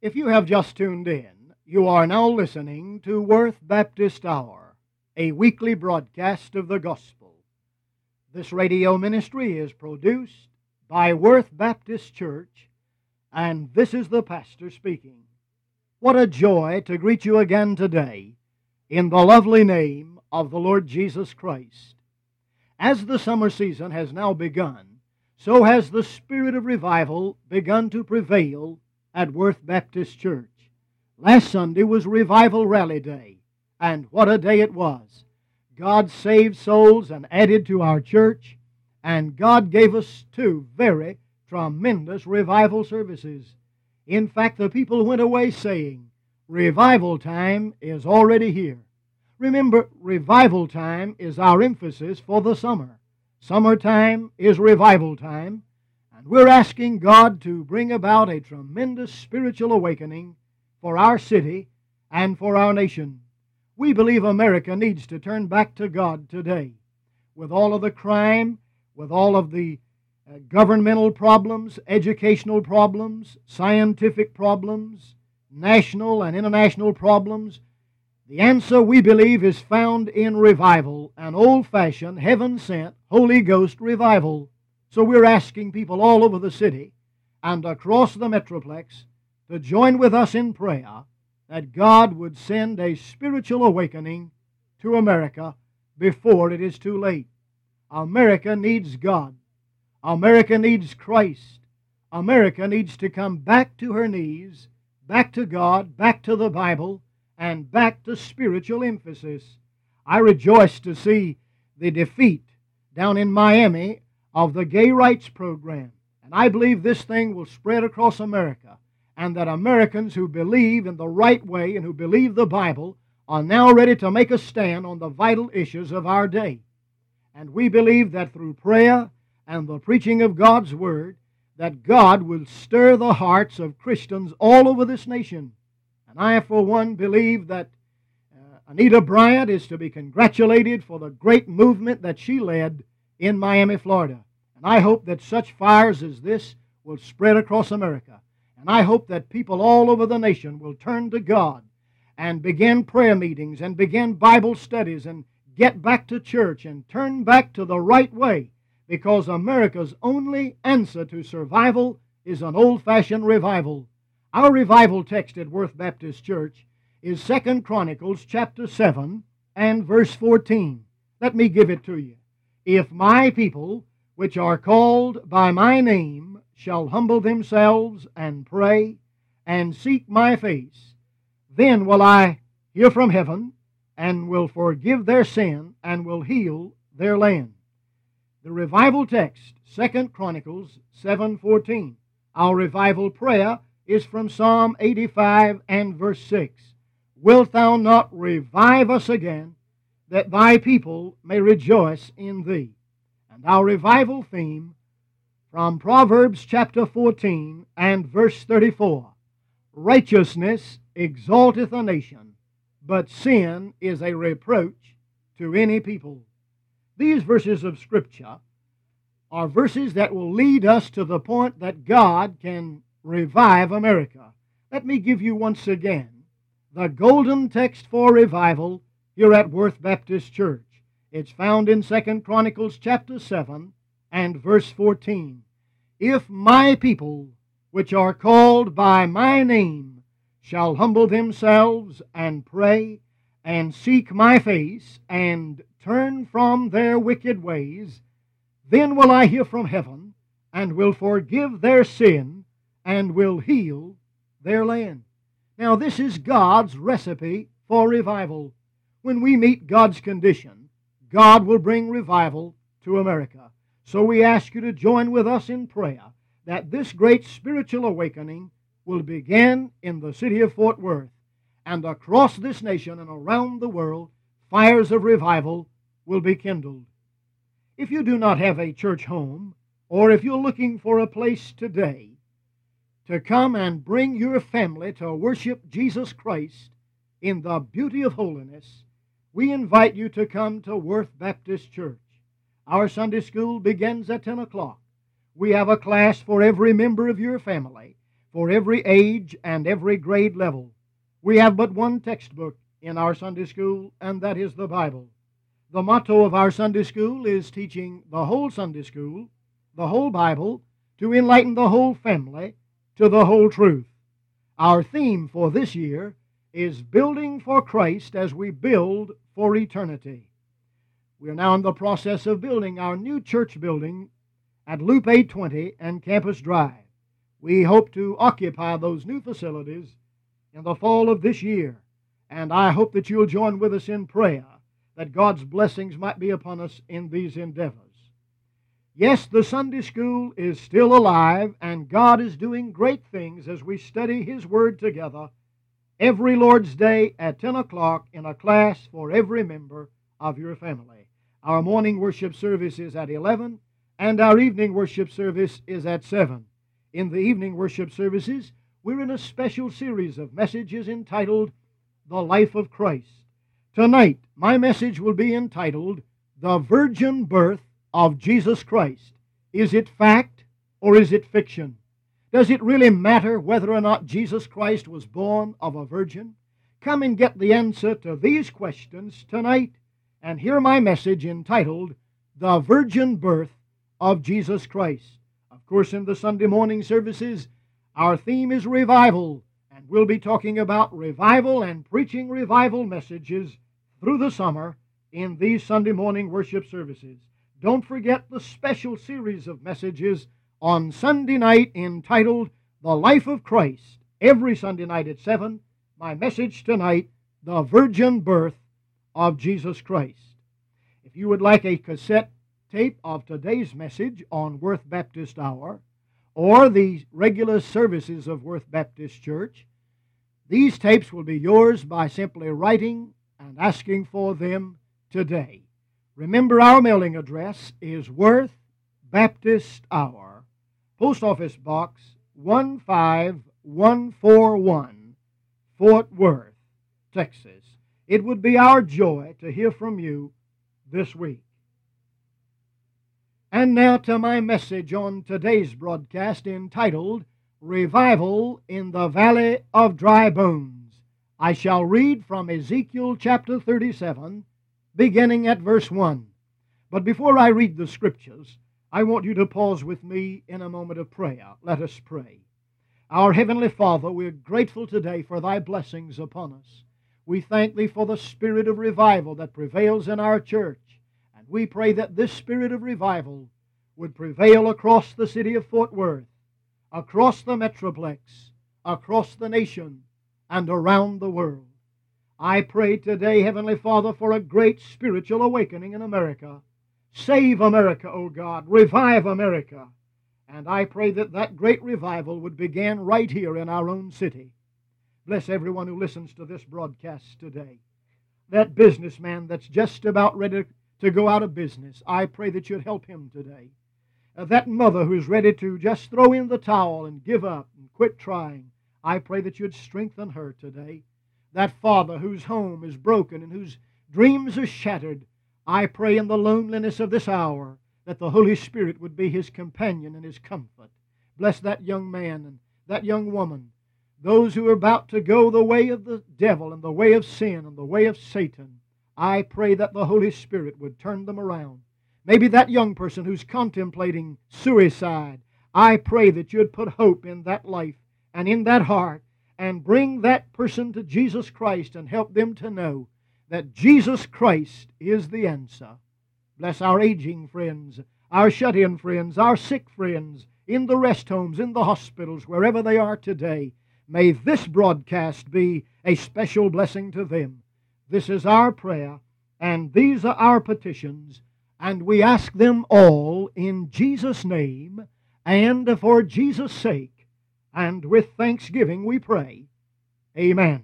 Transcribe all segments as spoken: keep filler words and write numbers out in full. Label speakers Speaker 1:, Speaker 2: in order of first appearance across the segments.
Speaker 1: If you have just tuned in, you are now listening to Worth Baptist Hour, a weekly broadcast of the gospel. This radio ministry is produced by Worth Baptist Church, and this is the pastor speaking. What a joy to greet you again today in the lovely name of the Lord Jesus Christ. As the summer season has now begun, so has the spirit of revival begun to prevail at Worth Baptist Church. Last Sunday was Revival Rally Day, and what a day it was. God saved souls and added to our church, and God gave us two very tremendous revival services. In fact, the people went away saying, revival time is already here. Remember, revival time is our emphasis for the summer. Summertime is revival time, and we're asking God to bring about a tremendous spiritual awakening for our city and for our nation. We believe America needs to turn back to God today. With all of the crime, with all of the uh, governmental problems, educational problems, scientific problems, national and international problems, the answer, we believe, is found in revival, an old-fashioned, heaven-sent, Holy Ghost revival. So we're asking people all over the city and across the Metroplex to join with us in prayer that God would send a spiritual awakening to America before it is too late. America needs God. America needs Christ. America needs to come back to her knees, back to God, back to the Bible, and back to spiritual emphasis. I rejoice to see the defeat down in Miami of the gay rights program. And I believe this thing will spread across America, and that Americans who believe in the right way and who believe the Bible are now ready to make a stand on the vital issues of our day. And we believe that through prayer and the preaching of God's Word, that God will stir the hearts of Christians all over this nation. And I, for one, believe that uh, Anita Bryant is to be congratulated for the great movement that she led in Miami, Florida. And I hope that such fires as this will spread across America. And I hope that people all over the nation will turn to God and begin prayer meetings and begin Bible studies and get back to church and turn back to the right way, because America's only answer to survival is an old-fashioned revival. Our revival text at Worth Baptist Church is Second Chronicles chapter seven and verse fourteen. Let me give it to you. If my people, which are called by my name, shall humble themselves and pray and seek my face, then will I hear from heaven and will forgive their sin and will heal their land. The revival text, Second Chronicles seven fourteen. Our revival prayer is from Psalm eighty-five and verse six. Wilt thou not revive us again, that thy people may rejoice in thee? And our revival theme from Proverbs chapter fourteen and verse thirty-four. Righteousness exalteth a nation, but sin is a reproach to any people. These verses of Scripture are verses that will lead us to the point that God can revive America. Let me give you once again the golden text for revival here at Worth Baptist Church. It's found in Second Chronicles chapter seven and verse fourteen. If my people, which are called by my name, shall humble themselves and pray and seek my face and turn from their wicked ways, then will I hear from heaven and will forgive their sin and will heal their land. Now, this is God's recipe for revival. When we meet God's condition, God will bring revival to America. So we ask you to join with us in prayer that this great spiritual awakening will begin in the city of Fort Worth, and across this nation and around the world, fires of revival will be kindled. If you do not have a church home, or if you're looking for a place today to come and bring your family to worship Jesus Christ in the beauty of holiness, we invite you to come to Worth Baptist Church. Our Sunday school begins at ten o'clock. We have a class for every member of your family for every age and every grade level. We have but one textbook in our Sunday school, and that is the Bible. The motto of our Sunday school is teaching the whole Sunday school, the whole Bible, to enlighten the whole family to the whole truth. Our theme for this year is building for Christ as we build for eternity. We are now in the process of building our new church building at Loop eight twenty and Campus Drive. We hope to occupy those new facilities in the fall of this year, and I hope that you'll join with us in prayer that God's blessings might be upon us in these endeavors. Yes, the Sunday school is still alive, and God is doing great things as we study His Word together every Lord's Day at ten o'clock in a class for every member of your family. Our morning worship service is at eleven, and our evening worship service is at seven. In the evening worship services, we're in a special series of messages entitled The Life of Christ. Tonight, my message will be entitled The Virgin Birth of Jesus Christ. Is it fact or is it fiction? Does it really matter whether or not Jesus Christ was born of a virgin? Come and get the answer to these questions tonight and hear my message entitled The Virgin Birth of Jesus Christ. Of course, in the Sunday morning services, our theme is revival, and we'll be talking about revival and preaching revival messages through the summer in these Sunday morning worship services. Don't forget the special series of messages on Sunday night entitled The Life of Christ, every Sunday night at seven. My message tonight, The Virgin Birth of Jesus Christ. If you would like a cassette tape of today's message on Worth Baptist Hour, or the regular services of Worth Baptist Church, these tapes will be yours by simply writing and asking for them today. Remember, our mailing address is Worth Baptist Hour, Post Office Box one five one four one, Fort Worth, Texas. It would be our joy to hear from you this week. And now to my message on today's broadcast entitled Revival in the Valley of Dry Bones. I shall read from Ezekiel chapter thirty-seven, beginning at verse one. But before I read the scriptures, I want you to pause with me in a moment of prayer. Let us pray. Our Heavenly Father, we're grateful today for Thy blessings upon us. We thank Thee for the spirit of revival that prevails in our church. And we pray that this spirit of revival would prevail across the city of Fort Worth, across the Metroplex, across the nation, and around the world. I pray today, Heavenly Father, for a great spiritual awakening in America. Save America, O God. Revive America. And I pray that that great revival would begin right here in our own city. Bless everyone who listens to this broadcast today. That businessman that's just about ready to go out of business, I pray that you'd help him today. Uh, that mother who's ready to just throw in the towel and give up and quit trying, I pray that you'd strengthen her today. That father whose home is broken and whose dreams are shattered, I pray in the loneliness of this hour that the Holy Spirit would be his companion and his comfort. Bless that young man and that young woman, those who are about to go the way of the devil and the way of sin and the way of Satan. I pray that the Holy Spirit would turn them around. Maybe that young person who's contemplating suicide, I pray that you'd put hope in that life and in that heart and bring that person to Jesus Christ and help them to know that Jesus Christ is the answer. Bless our aging friends, our shut-in friends, our sick friends, in the rest homes, in the hospitals, wherever they are today. May this broadcast be a special blessing to them. This is our prayer, and these are our petitions, and we ask them all in Jesus' name, and for Jesus' sake, and with thanksgiving we pray. Amen.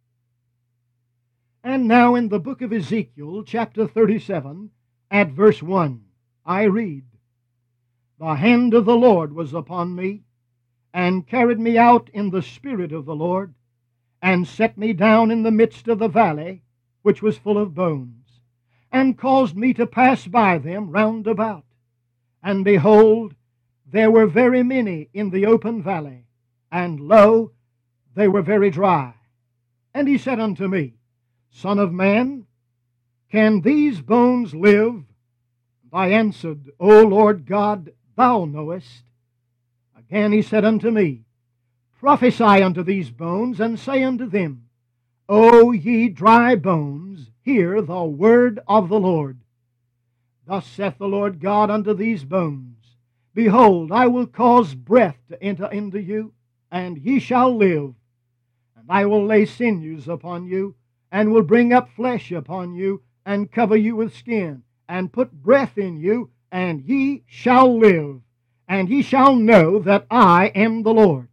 Speaker 1: And now in the book of Ezekiel, chapter thirty-seven, at verse one, I read, The hand of the Lord was upon me, and carried me out in the spirit of the Lord, and set me down in the midst of the valley, which was full of bones, and caused me to pass by them round about. And behold, there were very many in the open valley, and lo, they were very dry. And he said unto me, Son of man, can these bones live? And I answered, O Lord God, thou knowest. Again he said unto me, Prophesy unto these bones, and say unto them, O ye dry bones, hear the word of the Lord. Thus saith the Lord God unto these bones, Behold, I will cause breath to enter into you, and ye shall live. And I will lay sinews upon you, and will bring up flesh upon you, and cover you with skin, and put breath in you, and ye shall live, and ye shall know that I am the Lord.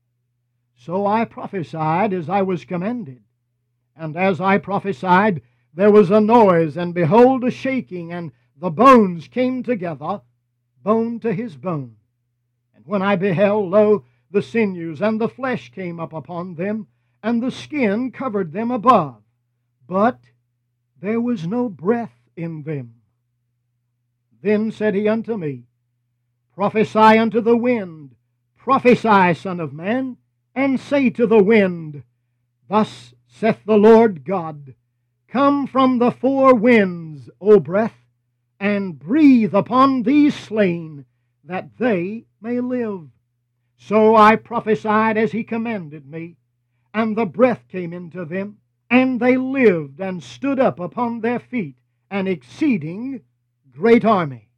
Speaker 1: So I prophesied as I was commanded. And as I prophesied, there was a noise, and behold, a shaking, and the bones came together, bone to his bone. And when I beheld, lo, the sinews and the flesh came up upon them, and the skin covered them above, but there was no breath in them. Then said he unto me, Prophesy unto the wind, prophesy, Son of man, and say to the wind, Thus saith the Lord God, Come from the four winds, O breath, and breathe upon these slain, that they may live. So I prophesied as he commanded me, and the breath came into them, and they lived and stood up upon their feet, an exceeding great army.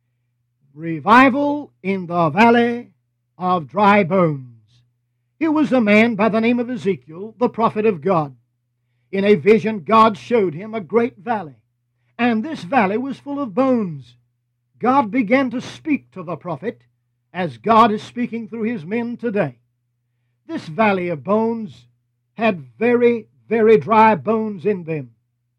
Speaker 1: Revival in the valley of dry bones. Here was a man by the name of Ezekiel, the prophet of God. In a vision, God showed him a great valley, and this valley was full of bones. God began to speak to the prophet, as God is speaking through his men today. This valley of bones had very, very dry bones in them.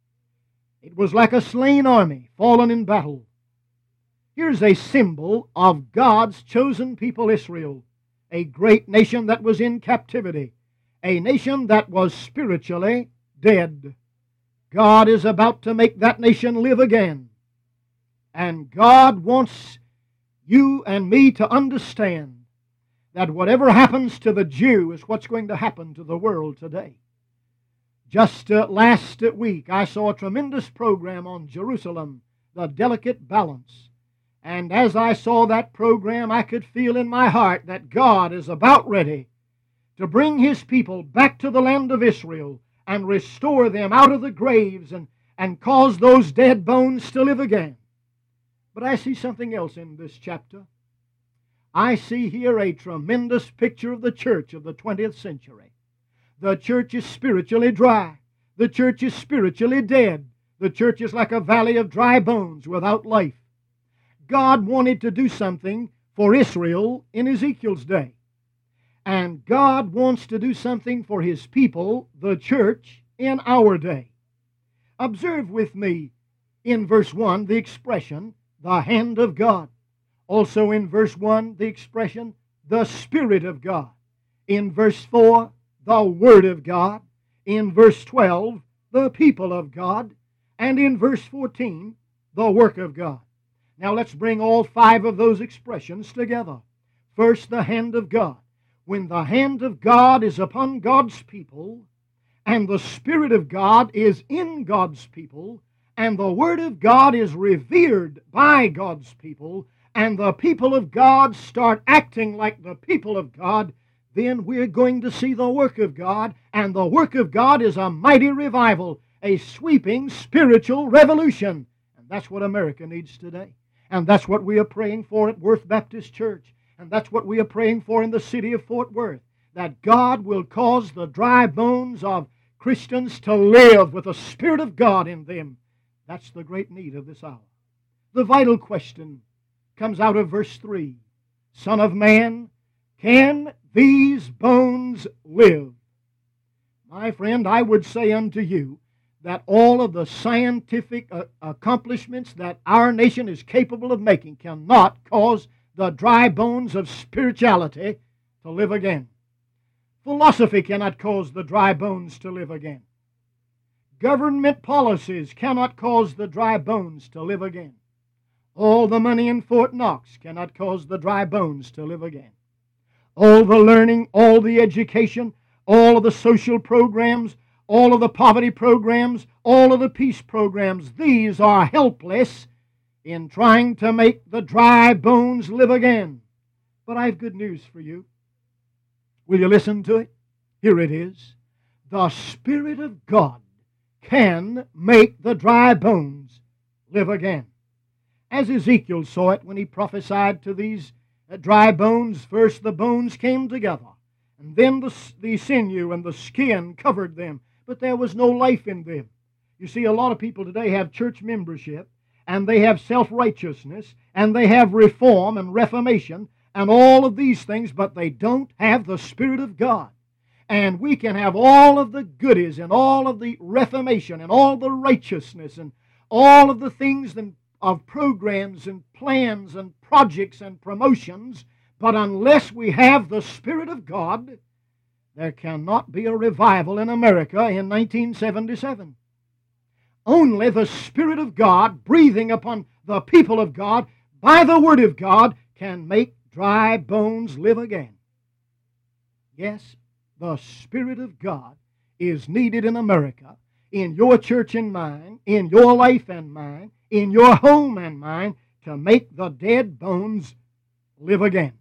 Speaker 1: It was like a slain army fallen in battle. Here's a symbol of God's chosen people Israel, a great nation that was in captivity, a nation that was spiritually dead. God is about to make that nation live again. And God wants you and me to understand that whatever happens to the Jew is what's going to happen to the world today. Just uh, last week, I saw a tremendous program on Jerusalem, The Delicate Balance. And as I saw that program, I could feel in my heart that God is about ready to bring his people back to the land of Israel and restore them out of the graves and, and cause those dead bones to live again. But I see something else in this chapter. I see here a tremendous picture of the church of the twentieth century. The church is spiritually dry. The church is spiritually dead. The church is like a valley of dry bones without life. God wanted to do something for Israel in Ezekiel's day. And God wants to do something for his people, the church, in our day. Observe with me in verse one the expression, the hand of God. Also in verse one, the expression, the Spirit of God. In verse four, the Word of God. In verse twelve, the people of God. And in verse fourteen, the work of God. Now let's bring all five of those expressions together. First, the hand of God. When the hand of God is upon God's people, and the Spirit of God is in God's people, and the Word of God is revered by God's people, and the people of God start acting like the people of God, then we're going to see the work of God, and the work of God is a mighty revival, a sweeping spiritual revolution. And that's what America needs today. And that's what we are praying for at Worth Baptist Church. And that's what we are praying for in the city of Fort Worth. That God will cause the dry bones of Christians to live with the Spirit of God in them. That's the great need of this hour. The vital question comes out of verse three. Son of man, can these bones live? My friend, I would say unto you that all of the scientific uh, accomplishments that our nation is capable of making cannot cause the dry bones of spirituality to live again. Philosophy cannot cause the dry bones to live again. Government policies cannot cause the dry bones to live again. All the money in Fort Knox cannot cause the dry bones to live again. all the learning, all the education, all of the social programs, all of the poverty programs, all of the peace programs. These are helpless in trying to make the dry bones live again. But I have good news for you. Will you listen to it? Here it is. The Spirit of God can make the dry bones live again. As Ezekiel saw it when he prophesied to these dry bones, first the bones came together, and then the, the sinew and the skin covered them, but there was no life in them. You see, a lot of people today have church membership, and they have self-righteousness, and they have reform and reformation, and all of these things, but they don't have the Spirit of God. And we can have all of the goodies and all of the reformation and all the righteousness and all of the things and of programs and plans and projects and promotions, but unless we have the Spirit of God, there cannot be a revival in America in nineteen seventy-seven. Only the Spirit of God breathing upon the people of God by the Word of God can make dry bones live again. Yes, the Spirit of God is needed in America, in your church and mine, in your life and mine, in your home and mine, to make the dead bones live again.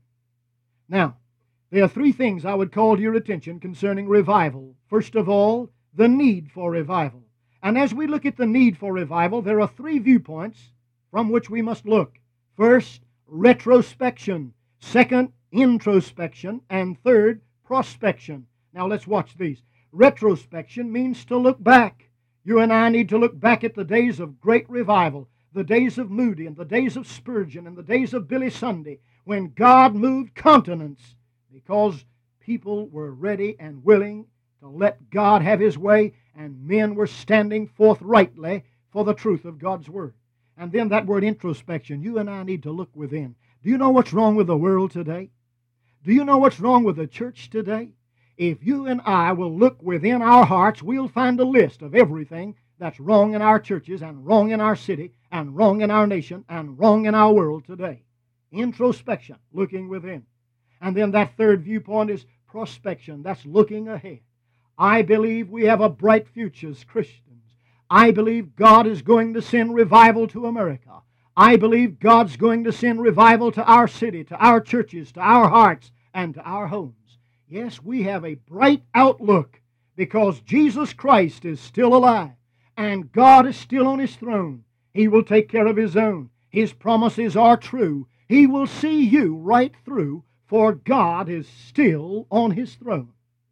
Speaker 1: Now, there are three things I would call to your attention concerning revival. First of all, the need for revival. And as we look at the need for revival, there are three viewpoints from which we must look. First, retrospection. Second, introspection. And third, prospection. Now let's watch these. Retrospection means to look back. You and I need to look back at the days of great revival, the days of Moody and the days of Spurgeon and the days of Billy Sunday, when God moved continents because people were ready and willing to let God have His way, and men were standing forthrightly for the truth of God's Word. And then that word introspection, you and I need to look within. Do you know what's wrong with the world today? Do you know what's wrong with the church today? If you and I will look within our hearts, we'll find a list of everything that's wrong in our churches and wrong in our city and wrong in our nation and wrong in our world today. Introspection, looking within. And then that third viewpoint is prospection. That's looking ahead. I believe we have a bright future as Christians. I believe God is going to send revival to America. I believe God's going to send revival to our city, to our churches, to our hearts, and to our homes. Yes, we have a bright outlook because Jesus Christ is still alive and God is still on His throne. He will take care of His own. His promises are true. He will see you right through, for God is still on His throne.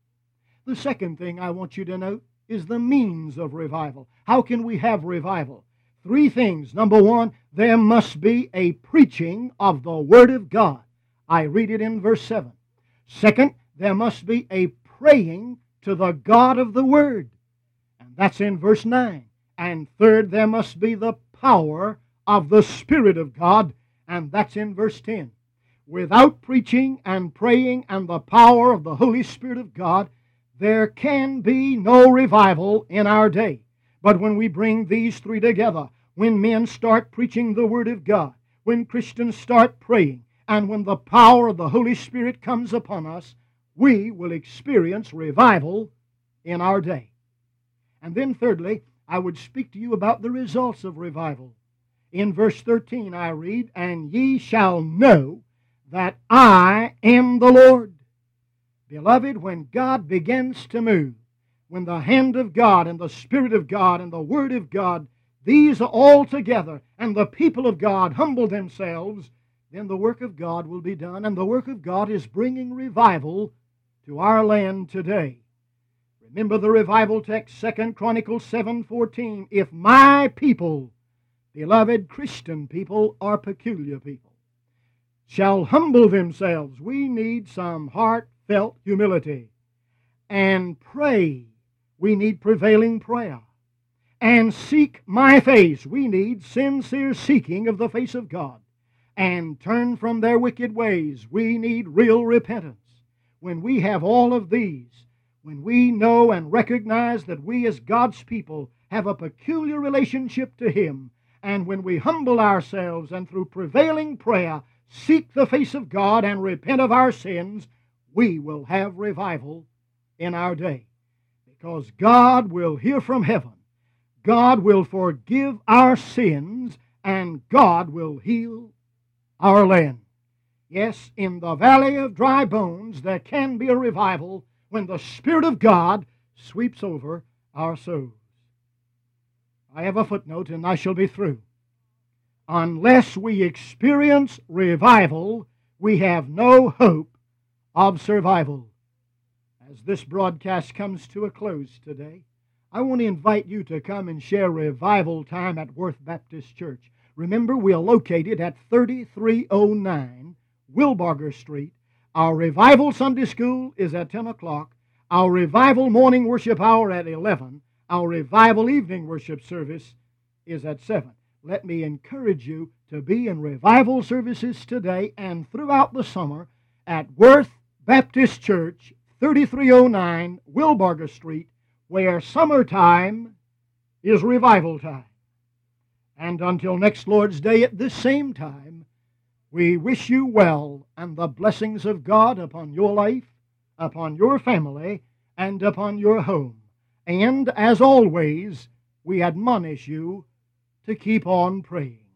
Speaker 1: The second thing I want you to note is the means of revival. How can we have revival? Three things. Number one, there must be a preaching of the Word of God. I read it in verse seven. Second, there must be a praying to the God of the Word. And that's in verse nine. And third, there must be the power of the Spirit of God. And that's in verse ten. Without preaching and praying and the power of the Holy Spirit of God, there can be no revival in our day. But when we bring these three together, when men start preaching the Word of God, when Christians start praying, and when the power of the Holy Spirit comes upon us, we will experience revival in our day. And then thirdly, I would speak to you about the results of revival. In verse thirteen I read, "And ye shall know that I am the Lord." Beloved, when God begins to move, when the hand of God and the Spirit of God and the Word of God, these are all together, and the people of God humble themselves, then the work of God will be done, and the work of God is bringing revival to our land today. Remember the revival text, Second Chronicles seven fourteen. If my people, beloved Christian people, are peculiar people, shall humble themselves, we need some heartfelt humility, and pray, we need prevailing prayer, and seek my face, we need sincere seeking of the face of God, and turn from their wicked ways, we need real repentance. When we have all of these, when we know and recognize that we as God's people have a peculiar relationship to Him, and when we humble ourselves and through prevailing prayer seek the face of God and repent of our sins, we will have revival in our day. Because God will hear from heaven, God will forgive our sins, and God will heal our land. Yes, in the valley of dry bones there can be a revival when the Spirit of God sweeps over our souls. I have a footnote and I shall be through. Unless we experience revival, we have no hope of survival. As this broadcast comes to a close today, I want to invite you to come and share revival time at Worth Baptist Church. Remember, we are located at thirty-three oh nine Wilbarger Street. Our Revival Sunday School is at ten o'clock. Our Revival Morning Worship Hour at eleven. Our Revival Evening Worship Service is at seven. Let me encourage you to be in revival services today and throughout the summer at Worth Baptist Church, thirty-three oh nine Wilbarger Street, where summertime is revival time. And until next Lord's Day at this same time, we wish you well and the blessings of God upon your life, upon your family, and upon your home. And as always, we admonish you to keep on praying.